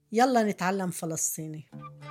يلا نتعلم فلسطيني.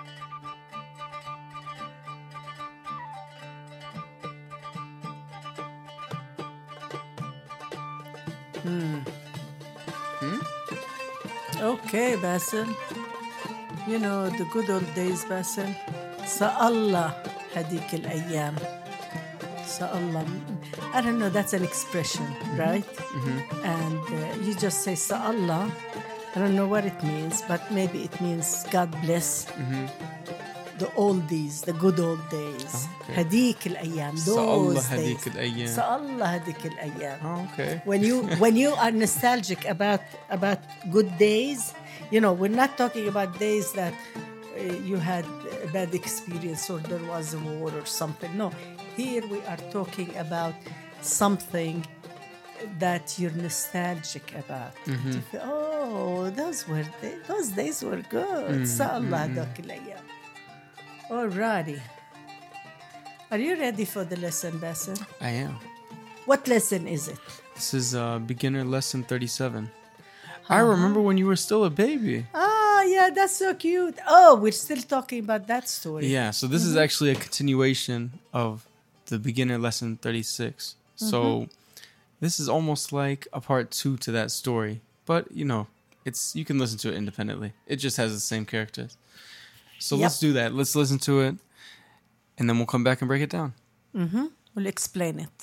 Okay, Basil. You know the good old days, Basil. سألله هديك الأيام. سألله. I don't know, that's an expression, right? And you just say سألله. I don't know what it means, but maybe it means God bless. The oldies, the good old days. Okay. هديك الأيام. سألله Those هديك days. الأيام. سألله هديك الأيام. Oh, okay. When you are nostalgic about good days, you know, we're not talking about days that you had a bad experience or there was a war or something. No, here we are talking about something that you're nostalgic about. You feel, oh, those days were good. سألله هداك الأيام. Alrighty. Are you ready for the lesson, Basil? I am. What lesson is it? This is beginner lesson 37. I remember when you were still a baby. Ah, yeah, that's so cute. Oh, we're still talking about that story. Yeah, so this is actually a continuation of the beginner lesson 36. So this is almost like a part 2 to that story. But, you know, you can listen to it independently. It just has the same characters. So let's do that. Let's listen to it. And then we'll come back and break it down. We'll explain it.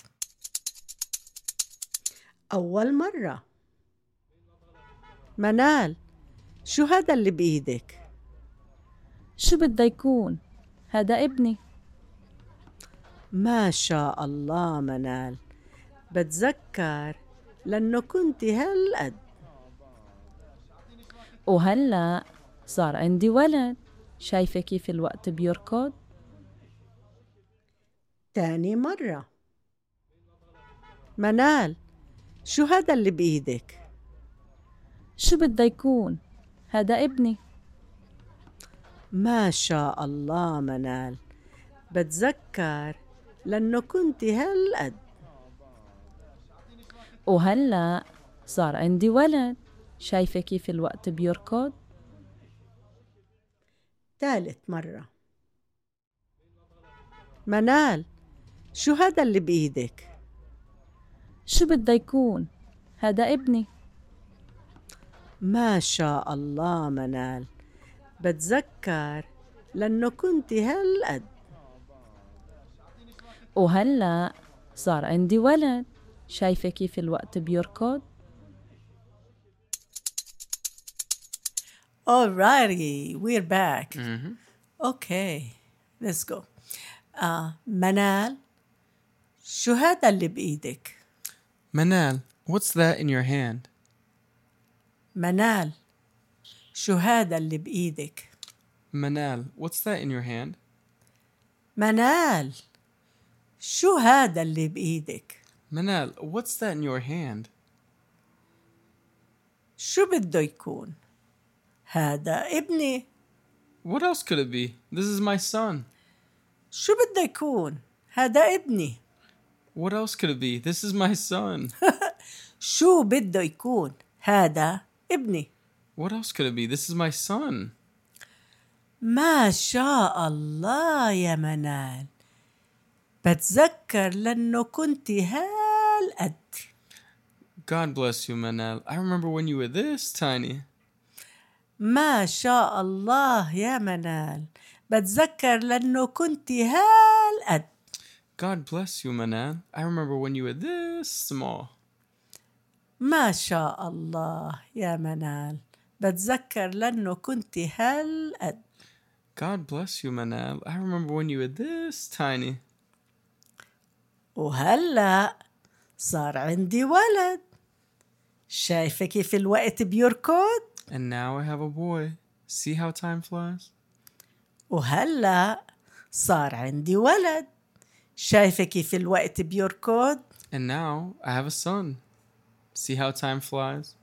أول مرة. منال، شو هذا اللي بإيدك؟ شو بده يكون؟ هذا ابني. ما شاء الله منال، بتذكر لأنه كنت هالقد. وهلأ صار عندي ولد. شايفة كيف الوقت بيركض؟ تاني مرة. منال، شو هذا اللي بإيدك؟ شو بده يكون؟ هذا ابني. ما شاء الله منال، بتذكر لأنه كنت هالقد. وهلأ صار عندي ولد. شايفة كيف الوقت بيركض؟ ثالث مرة. منال، شو هذا اللي بإيدك؟ شو بده يكون؟ هذا ابني. ما شاء الله منال، بتذكر لأنه كنت هالقد. وهلأ صار عندي ولد. شايفة كيف الوقت بيركض؟ Alrighty, we're back. Okay, let's go. منال، شو هذا اللي بإيدك؟ Manal, what's that in your hand? منال، شو هذا اللي بإيدك؟ Manal, what's that in your hand? منال، شو هذا اللي بإيدك؟ Manal, what's that in your hand? شو بده يكون؟ هذا ابني. What else could it be? This is my son. شو بده يكون؟ هذا ابني. What else could it be? This is my son. شو بده يكون؟ هذا ابني. What else could it be? This is my son. ما شاء الله يا منال، بتذكر لأنه كنت هالقد. God bless you, Manal. I remember when you were this tiny. ما شاء الله يا منال، بتذكر لأنه كنت هالقد. God bless you, Manal. I remember when you were this small. ما شاء الله يا منال، بتذكر لأنه كنت هالقد. God bless you, Manal. I remember when you were this tiny. وهلأ صار عندي ولد. شايفة كيف الوقت بيركض؟ And now I have a boy. See how time flies? وهلأ صار عندي ولد. شايفة كيف الوقت بيركض؟ And now I have a son. See how time flies?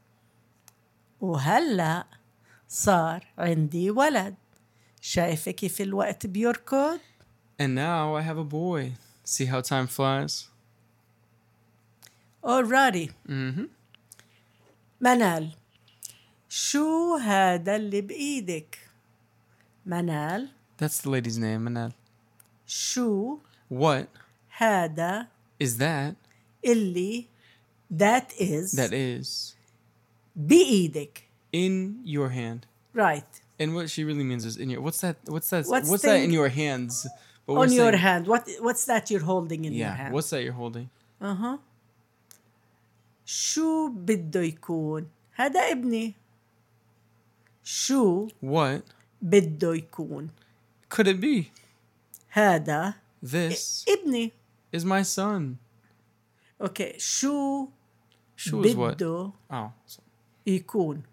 وهلأ صار عندي ولد. شايفة كيف الوقت بيركض؟ And now I have a boy. See how time flies? Alrighty. منال، شو هذا اللي بإيدك؟ منال. That's the lady's name, Manal. شو What هذا is that? اللي that is That is بإيدك. in your hand. Right. And what she really means is in your. What's that? What's that thing- in your hands? But we're On your saying- hand. What's that you're holding in your Yeah. hand? What's that you're holding? Uh-huh. شو بده يكون؟ هذا ابني. شو What بده يكون؟ could it be? هذا This ابني. is my son. اوكي. شو Shu is what? بده Oh. So, يكون؟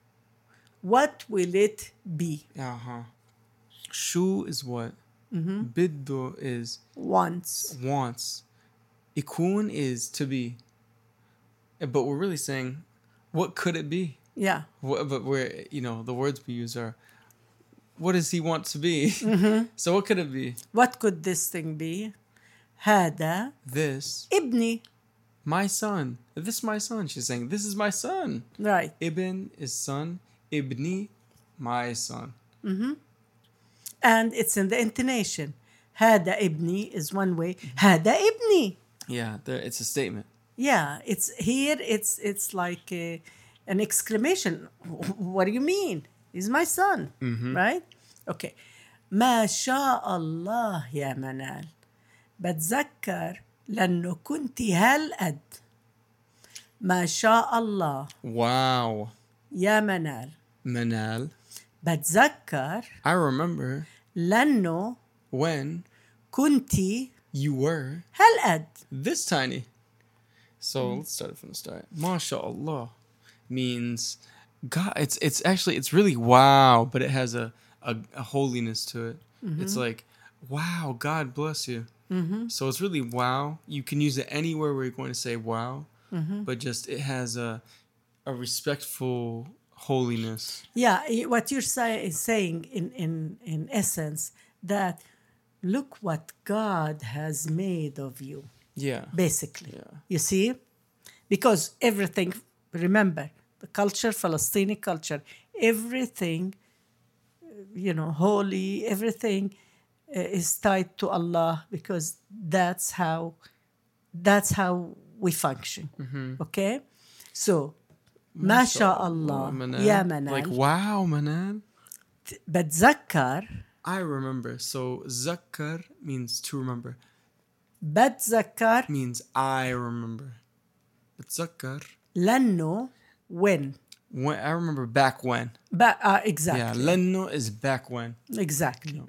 What will it be? uh-huh. Shu is what? Biddo is Once. wants. Ikun is to be. But we're really saying, what could it be? Yeah. But we're, the words we use are, what does he want to be? So what could it be? What could this thing be? هذا This, ابني. my son. This is my son. She's saying, this is my son. Right. Ibn is son. Ibni, my son. And it's in the intonation. هذا ابني is one way. هذا ابني. Yeah, it's a statement. Yeah, it's like an exclamation. What do you mean? He's my son, right? Okay. ما شاء الله يا منال. بتذكر لأنه كنت هالقد. ما شاء الله Wow. يا منال. Manal. بتذكر I remember لأنه when كنت you were هالقد. this tiny. So let's start from the start. MashaAllah means God. It's actually it's really wow, but it has a holiness to it. It's like wow, God bless you. So it's really wow. You can use it anywhere where you're going to say wow, but just it has a respectful holiness. Yeah, what you're saying in essence that look what God has made of you. Yeah. Basically. Yeah. You see? Because everything, remember, the culture, Palestinian culture, everything, holy, everything is tied to Allah because that's how we function. Okay? So, MashaAllah, Manal. Ya Manal. Like wow, Manal. بتذكر I remember. So zakkar means to remember. بتذكر Means I remember. But zakkar, لأنه when. when I remember back when. Exactly. Yeah, lenno is back when. Exactly.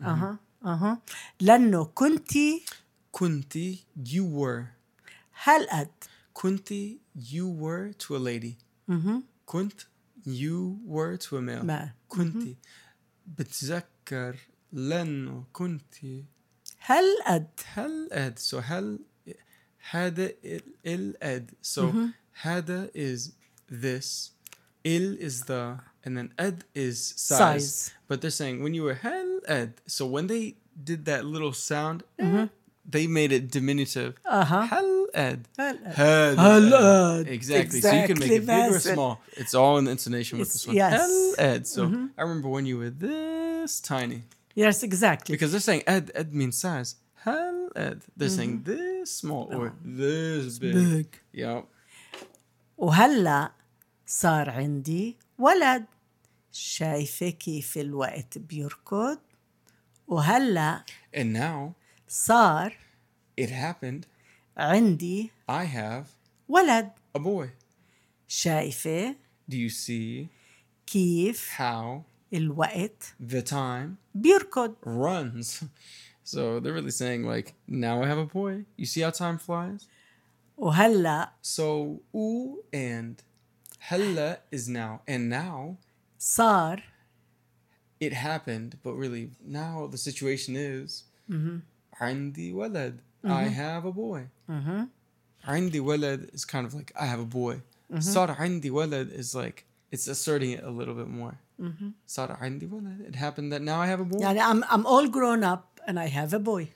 لأنه كنتي Kunti, you were. هالقد. Kunti, you were to a lady. Kunt, you were to a male. ما. Kunti. بتذكر لأنه كنتي هالقد. هل ed. So هل هذا il ed. So هذا is this. Il is the, and then ed is size. But they're saying when you were hel ed. So when they did that little sound, they made it diminutive. Hel ed. هل قد. Exactly. So you can make it big or Exactly, small. It's all in the intonation with this one. Yes. Hel ed. So I remember when you were this tiny. Yes, exactly. Because they're saying ed. Ed means size. Hel ed. They're saying this small or this big. big. Yeah. وهلأ صار عندي ولد. شايفة كيف الوقت بيركض. وهلأ And now صار it happened. عندي I have ولد. a boy. شايفة Do you see كيف how الوقت the time بيركض. runs? So they're really saying like, now I have a boy. You see how time flies? وهلأ So u and hella is now. And now صار it happened, but really now the situation is عندي ولد. I have a boy. عندي ولد is kind of like I have a boy. صار عندي ولد is like it's asserting it a little bit more. صار عندي ولد. It happened that now I have a boy. يعني I'm all grown up and I have a boy.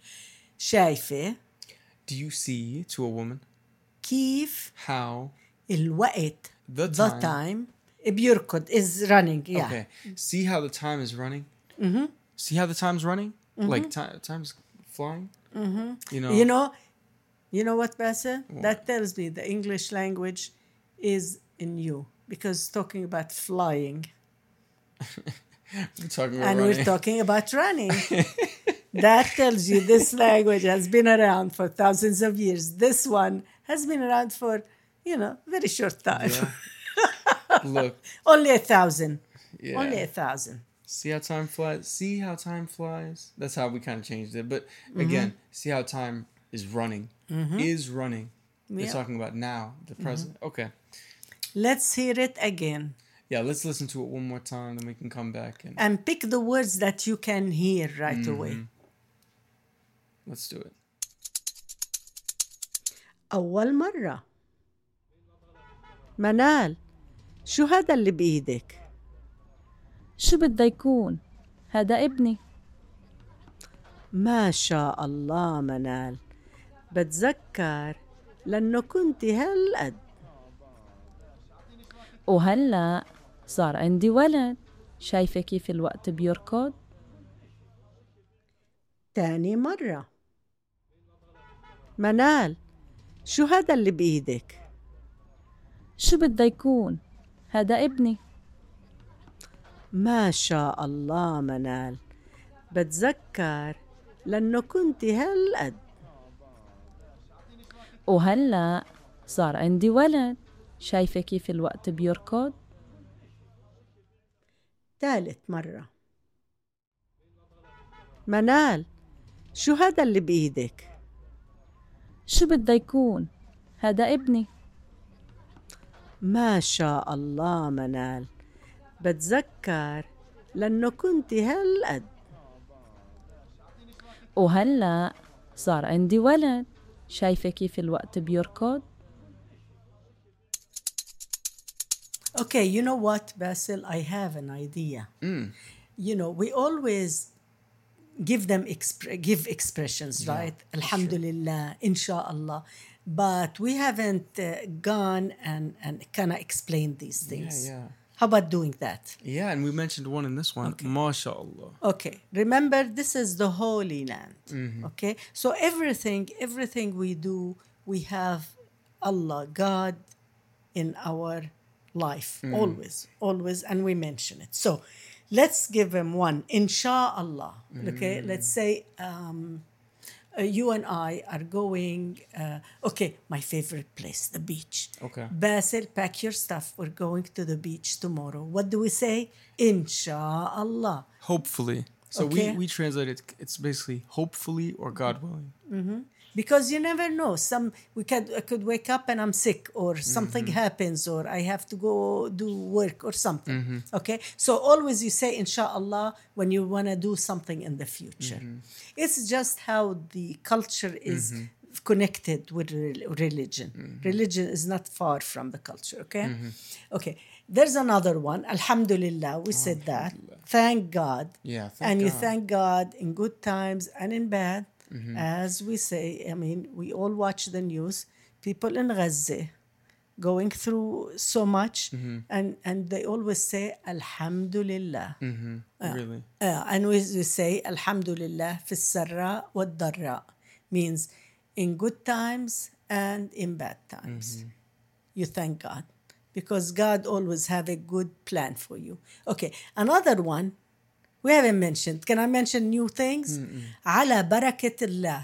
شايفة Do you see to a woman كيف how الوقت the the time time بيركض is running. Yeah. Okay. See how the time is running? Mm-hmm. See how the time's running? Like time's flying? Mm-hmm. You know what, Bassel? That tells me the English language is in you, because talking about flying We're talking about and running. we're talking about running. That tells you this language has been around for thousands of years. This one has been around for, very short time. Yeah. Look. Only 1,000. Yeah. Only 1,000. See how time flies? See how time flies? That's how we kind of changed it. But again, see how time is running. Is running. We're Yeah. talking about now, the present. Okay. Let's hear it again. Yeah, let's listen to it one more time, then we can come back and And pick the words that you can hear right away. let's do it. أول مرة. منال، شو هذا اللي بإيدك؟ شو بده يكون؟ هذا ابني. ما شاء الله منال، بتذكر لأنه كنت هالقد. وهلأ صار عندي ولد. شايفة كيف الوقت بيركض؟ تاني مرة. منال، شو هذا اللي بإيدك؟ شو بده يكون؟ هذا ابني. ما شاء الله منال، بتذكر لأنه كنت هالقد. وهلأ صار عندي ولد. شايفة كيف الوقت بيركض؟ ثالث مرة. منال، شو هذا اللي بإيدك؟ شو بده يكون؟ هذا ابني. ما شاء الله منال، بتذكر لأنه كنت هالقد. وهلأ صار عندي ولد. شايفة كيف الوقت بيركض؟ Okay, you know what, Basil? I have an idea. We always give them give expressions, right? Alhamdulillah, inshallah. But we haven't gone and kind of explained these things. Yeah. How about doing that? Yeah, and we mentioned one in this one. Okay. MashaAllah. Okay. Remember, this is the Holy Land. Okay. So everything we do, we have Allah, God, in our life. Always, and we mention it. So let's give him one. Insha'Allah. Okay. Let's say you and I are going, my favorite place, the beach. Okay. Basil, pack your stuff. We're going to the beach tomorrow. What do we say? Insha'Allah. Hopefully. So Okay. we translate it, it's basically hopefully or God willing. Because you never know. I could wake up and I'm sick, or something happens, or I have to go do work or something. Okay? So always you say inshallah when you want to do something in the future. It's just how the culture is connected with religion. Religion is not far from the culture, okay? Okay. There's another one. Alhamdulillah, we said that. Thank God. Yeah, and you God. thank God in good times and in bad. As we say, we all watch the news. People in Gaza going through so much, and they always say Alhamdulillah. Really? And we say Alhamdulillah fi sarra wa darra, means in good times and in bad times. You thank God, because God always have a good plan for you. Okay, another one. We haven't mentioned. Can I mention new things? Ala barakatullah.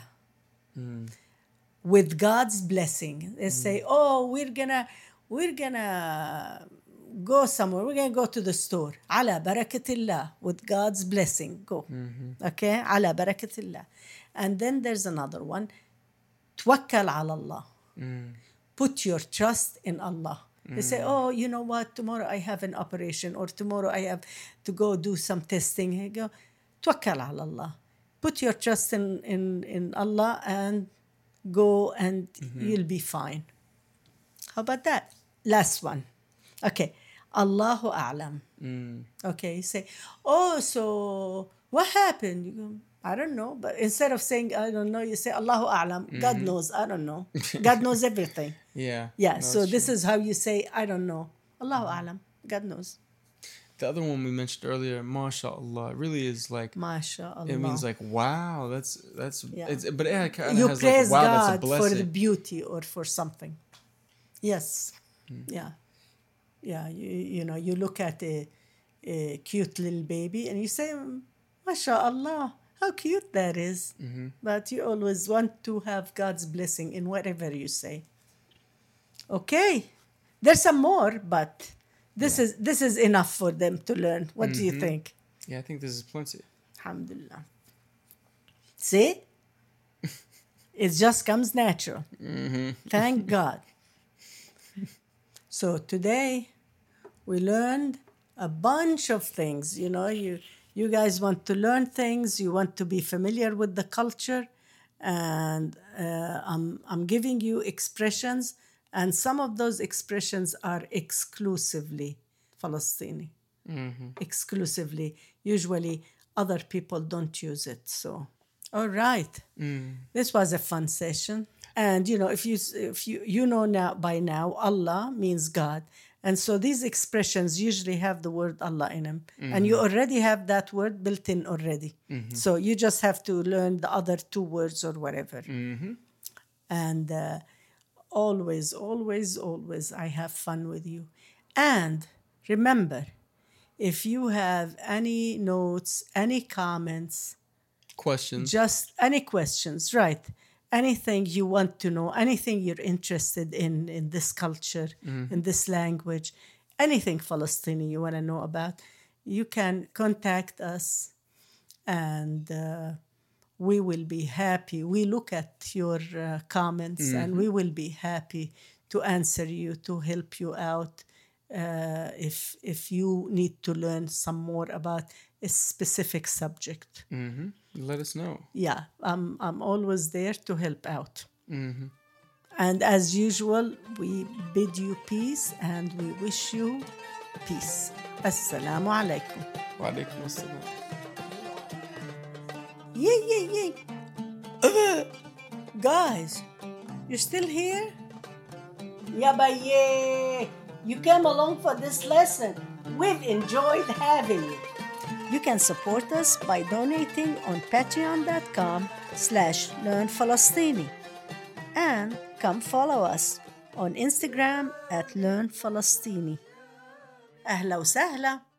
With God's blessing. They say, we're gonna go somewhere. We're gonna go to the store. Ala barakatullah. With God's blessing. Go. Okay? Ala barakatullah. And then there's another one. Tawakkal ala Allah. Put your trust in Allah. They say, you know what? Tomorrow I have an operation, or tomorrow I have to go do some testing. You go, tawakkal ala Allah. Put your trust in Allah and go, and you'll be fine. How about that? Last one. Okay. Allahu a'lam. Okay. You say, so what happened? You go, I don't know. But instead of saying, I don't know, you say, Allahu a'lam. God knows. I don't know. God knows everything. Yeah. Yeah, No, so it's this true. is how you say, I don't know. Allahu a'lam. God knows. The other one we mentioned earlier, MashaAllah, it really is like, MashaAllah. it means like, wow, that's, Yeah. but it kind You of has praise like, wow, that's a God for blessing. the beauty or for something. Yes. Yeah. Yeah. You know, you look at a cute little baby and you say, MashaAllah, how cute that is. But you always want to have God's blessing in whatever you say. Okay. There's some more, but this is enough for them to learn. What do you think? Yeah, I think this is plenty. Alhamdulillah. See? It just comes natural. Thank God. So today we learned a bunch of things. You know, you guys want to learn things. You want to be familiar with the culture, and I'm giving you expressions, and some of those expressions are exclusively Palestinian. Exclusively. Usually, other people don't use it. So, all right. This was a fun session. And you know, if you know now by now, Allah means God, and so these expressions usually have the word Allah in them, and you already have that word built in already. So you just have to learn the other two words or whatever. And always, always, always, I have fun with you. And remember, if you have any notes, any comments, Questions. just any questions, right? Anything you want to know, anything you're interested in this culture, in this language, anything Palestinian you want to know about, you can contact us, and we will be happy. We look at your comments, and we will be happy to answer you, to help you out. If you need to learn some more about a specific subject. Let us know. Yeah, I'm always there to help out. And as usual, we bid you peace and we wish you peace. Assalamu alaikum. Wa alaikum assalam. Yay. Guys, you're still here? Yay. You came along for this lesson. We've enjoyed having you. You can support us by donating on patreon.com/learnfalastini. And come follow us on Instagram @learnfalastini. Ahla wa sahla.